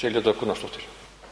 Silja Dögg Gunnarsdóttir.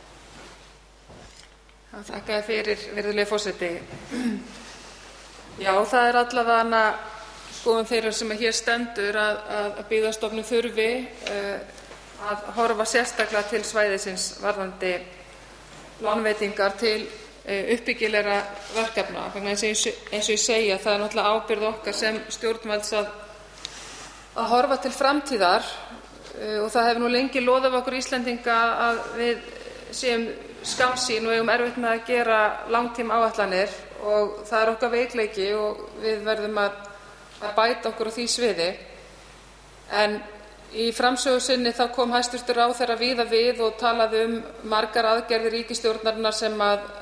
Þakka fyrir, virðulegi forseti. Já, það allavega skoðun þeirra sem hér stendur að Byggðastofnun þurfi að horfa sérstaklega til svæðisins varðandi lánveitingar til uppbyggilegra verkefna. Eins og ég segi, það náttúrulega ábyrgð okkar sem stjórnvalds að horfa til framtíðar og það hefur nú lengi loðað okkur Íslendinga að við séum skammsýn og eigum erfitt með að gera langtímaáætlanir og það okkar veikleiki og við verðum að bæta okkur á því sviði. En í framsögu sinni þá kom hæstv. Ráðherra víða við og talaði margar aðgerðir ríkisstjórnarinnar sem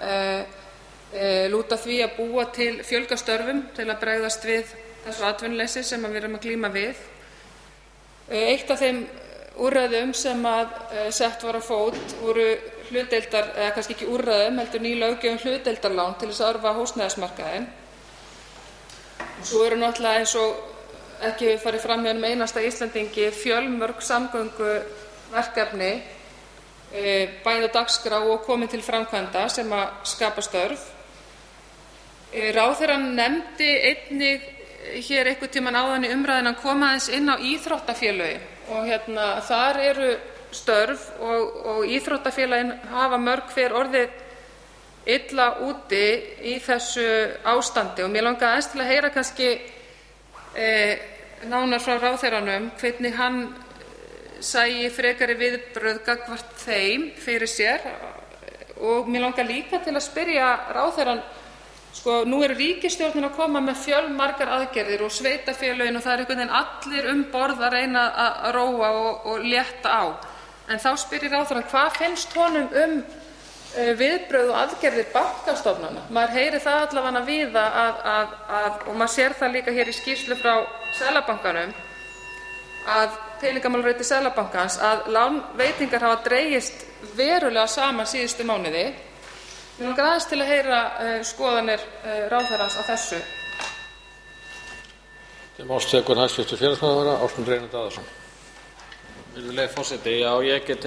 lúta því að búa til fjölga störfum til að bregðast við þessu atvinnuleysi sem við erum að glíma við. Eitt af þeim úrræðum sem sett var á fót voru hlutdeildar, eða kannski ekki úrræðum, heldur ný löggjöf hlutdeildarlán til þess að örva húsnæðismarkaðinn. Svo eru náttúrulega eins og ekki hefur farið fram hjá einum einasta Íslendingi fjölmörg samgönguverkefni bæði á dagskrá og komin til framkvæmda sem að skapa störf. Ráðherrann nefndi einnig hér einhvern tímann áðan í umræðunni að koma aðeins inn á íþróttafélögin og þar eru störf og íþróttafélögin hafa mörg hver orðið illa úti í þessu ástandi og mér langaði aðeins til að heyra kannski nánar frá ráðherranum hvernig hann sæi frekari viðbrögð gagnvart þeim fyrir sér og mér langar líka til að spyrja ráðherrann. Nú eru ríkisstjórnin að koma með fjölmargar aðgerðir og sveitarfélögin og það einhvern veginn allir borð að reyna að róa og létta á. En þá spyr ég ráðherrann, hvað finnst honum viðbrögð og aðgerðir bankastofnana? Maður heyrir það allavega víða og maður sér það líka hér í skýrslu frá Seðlabankanum að peningamálaráðuneyti Seðlabankans að lánveitingar hafa dregist verulega saman síðustu mánuði. Mér langar aðeins til að heyra skoðanir ráðherrans á þessu. Til máls tekur hæstv. Félagsmálaráðherra Ásmundur Einar Daðason. Virðulegi forseti, já, ég get